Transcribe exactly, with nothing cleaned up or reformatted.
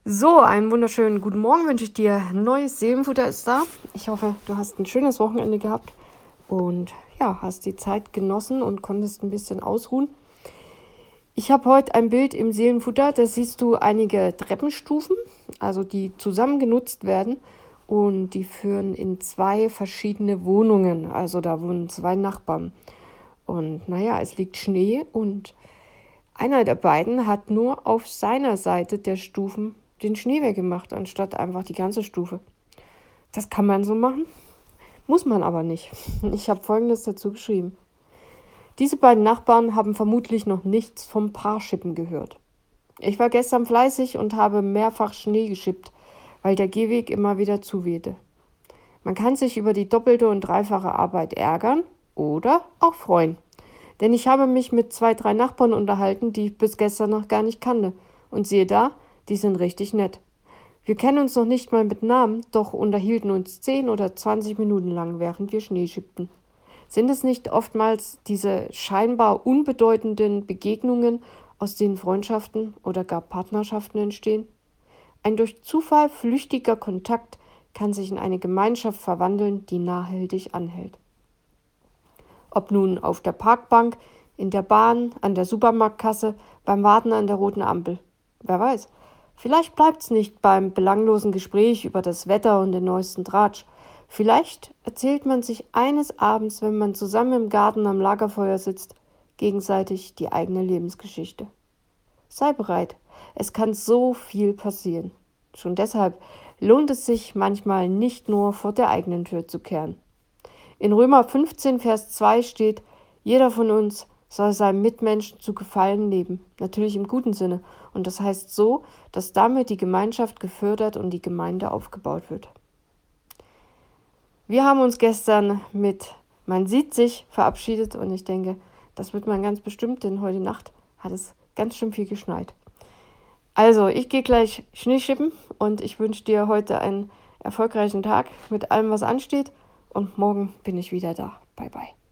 So, einen wunderschönen guten Morgen wünsche ich dir. Neues Seelenfutter ist da. Ich hoffe, du hast ein schönes Wochenende gehabt und ja, hast die Zeit genossen und konntest ein bisschen ausruhen. Ich habe heute ein Bild im Seelenfutter, da siehst du einige Treppenstufen, also die zusammen genutzt werden und die führen in zwei verschiedene Wohnungen. Also da wohnen zwei Nachbarn. Und naja, es liegt Schnee und einer der beiden hat nur auf seiner Seite der Stufen den Schnee weggemacht, anstatt einfach die ganze Stufe. Das kann man so machen, muss man aber nicht. Ich habe Folgendes dazu geschrieben. Diese beiden Nachbarn haben vermutlich noch nichts vom Paarschippen gehört. Ich war gestern fleißig und habe mehrfach Schnee geschippt, weil der Gehweg immer wieder zuwehte. Man kann sich über die doppelte und dreifache Arbeit ärgern oder auch freuen. Denn ich habe mich mit zwei, drei Nachbarn unterhalten, die ich bis gestern noch gar nicht kannte. Und siehe da, die sind richtig nett. Wir kennen uns noch nicht mal mit Namen, doch unterhielten uns zehn oder zwanzig Minuten lang, während wir Schnee schippten. Sind es nicht oftmals diese scheinbar unbedeutenden Begegnungen, aus denen Freundschaften oder gar Partnerschaften entstehen? Ein durch Zufall flüchtiger Kontakt kann sich in eine Gemeinschaft verwandeln, die nachhaltig anhält. Ob nun auf der Parkbank, in der Bahn, an der Supermarktkasse, beim Warten an der roten Ampel. Wer weiß. Vielleicht bleibt's nicht beim belanglosen Gespräch über das Wetter und den neuesten Tratsch. Vielleicht erzählt man sich eines Abends, wenn man zusammen im Garten am Lagerfeuer sitzt, gegenseitig die eigene Lebensgeschichte. Sei bereit, es kann so viel passieren. Schon deshalb lohnt es sich manchmal nicht nur vor der eigenen Tür zu kehren. In Römer fünfzehn, Vers zwei steht, jeder von uns soll seinem Mitmenschen zu Gefallen leben, natürlich im guten Sinne. Und das heißt so, dass damit die Gemeinschaft gefördert und die Gemeinde aufgebaut wird. Wir haben uns gestern mit Man sieht sich verabschiedet und ich denke, das wird man ganz bestimmt, denn heute Nacht hat es ganz schön viel geschneit. Also, ich gehe gleich Schneeschippen und ich wünsche dir heute einen erfolgreichen Tag mit allem, was ansteht. Und morgen bin ich wieder da. Bye, bye.